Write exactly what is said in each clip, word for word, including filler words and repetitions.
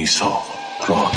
میثاق راد.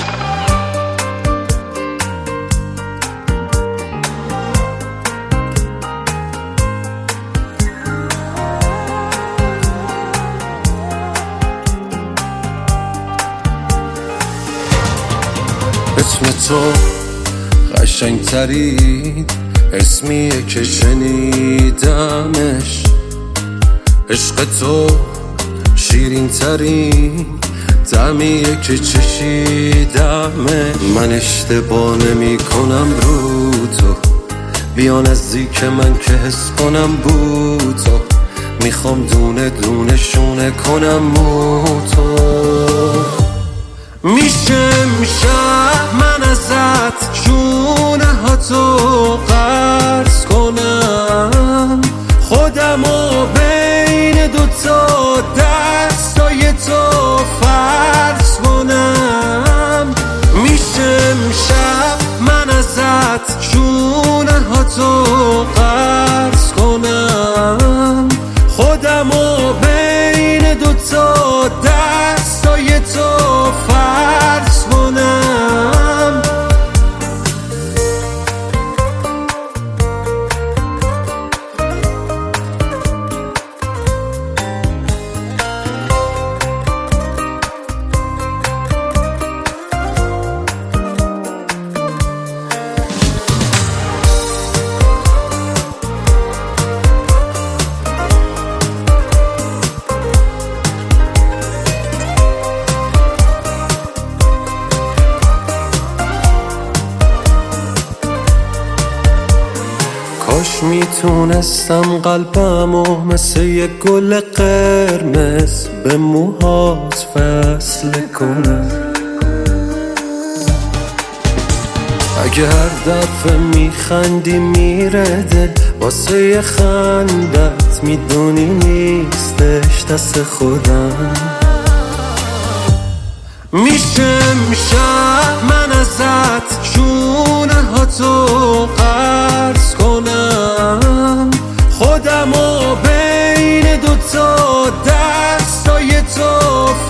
اسم تو قشنگ ترین اسمیه که شنیدمش، عشق تو شیرین ترین طعمیه که چشیدمه. من اشتباه نمی کنم رو تو، بیا نزدیک من که حس کنم بو تو، میخوام دونه دونه شونه کنم مو تو. میشه میشه من ازت شونه ها تو قرض کنم، خودمو بین دوتا دستای تو فرض کنم. میشه میشه من ازت شونه ها تو قرض کنم، خودمو بین دوتا دستای تو فرض کنم. کاش میتونستم قلبمو مثل یه گل قرمز به موهات فصل کنم. اگه هر دفعه میخندی میره دل واسه یه خندت، میدونی نیستش دست خودم. میشه میشه من ازت شونه ها تو قرض کنم، خودمو بین دوتا دستای تو